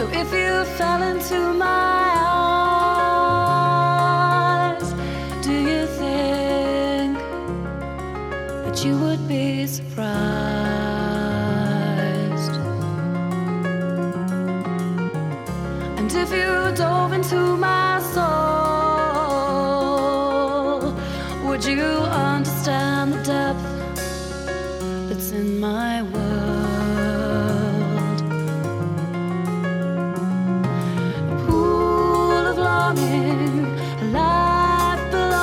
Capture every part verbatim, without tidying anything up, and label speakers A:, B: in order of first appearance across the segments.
A: So if you fell into my eyes, do you think that you would be surprised? And if you dove into my soul, would you understand the depth that's in my world? A pool of longing, a life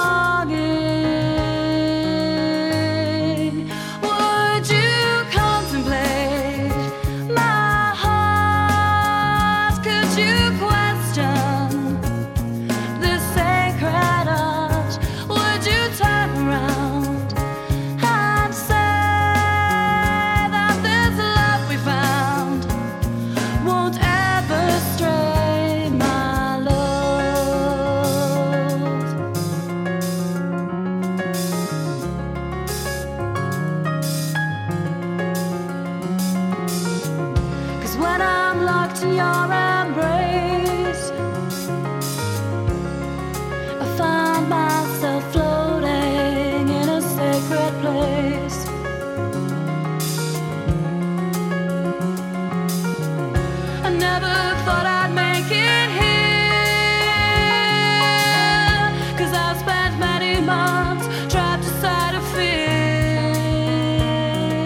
A: belonging. Would you contemplate my heart? Could you question this sacred art? Would you turn around and say that this love we found won't ever stray, my love? 'Cause when I'm locked in your embrace, I find myself floating in a sacred place. I never thought I'd make it here, 'cause I've spent many months trapped inside a fear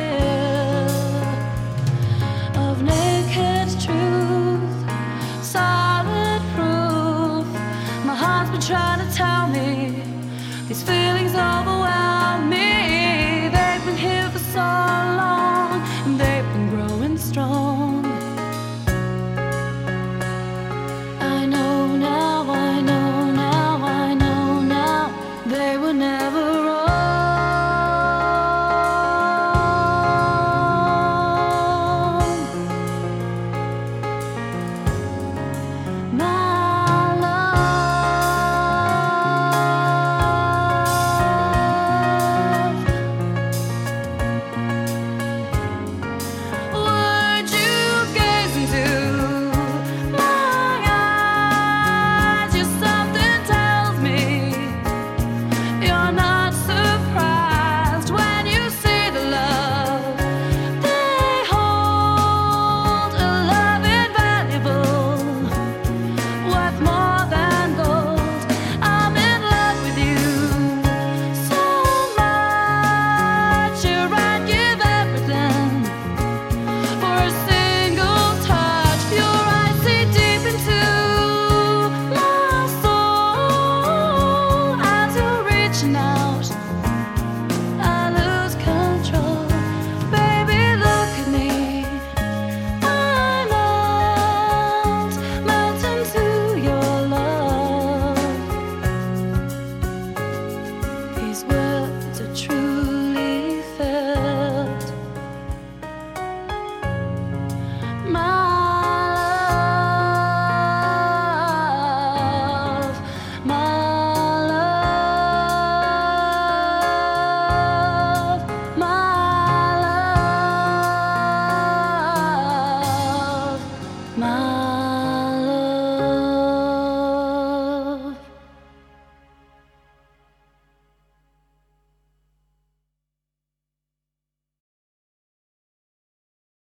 A: of naked truth, solid proof. My heart's been trying to tell me these feelings overwhelm me. They've been here for so